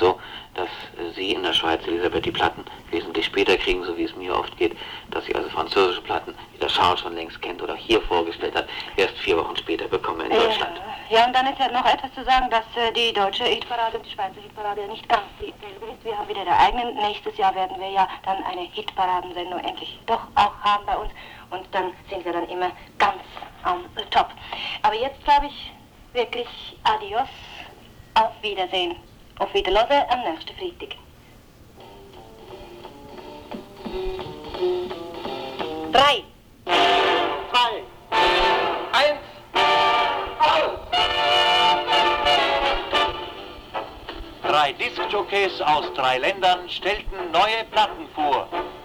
so, dass Sie in der Schweiz, Elisabeth, die Platten wesentlich später kriegen, so wie es mir oft geht, dass Sie also französische Platten, die der Charles schon längst kennt oder hier vorgestellt hat, erst 4 Wochen später bekommen in Deutschland. Ja, und dann ist ja noch etwas zu sagen, dass die deutsche Hitparade und die Schweizer Hitparade ja nicht ganz dieselbe ist. Wir haben wieder der eigenen. Nächstes Jahr werden wir ja dann eine Hitparadensendung endlich doch auch haben bei uns. Und dann sind wir dann immer ganz am Top. Aber jetzt glaube ich wirklich adios, auf Wiedersehen. Auf Wiederhören am nächsten Freitag. 3, 2, 1, aus! 3 Diskjockeys aus 3 Ländern stellten neue Platten vor.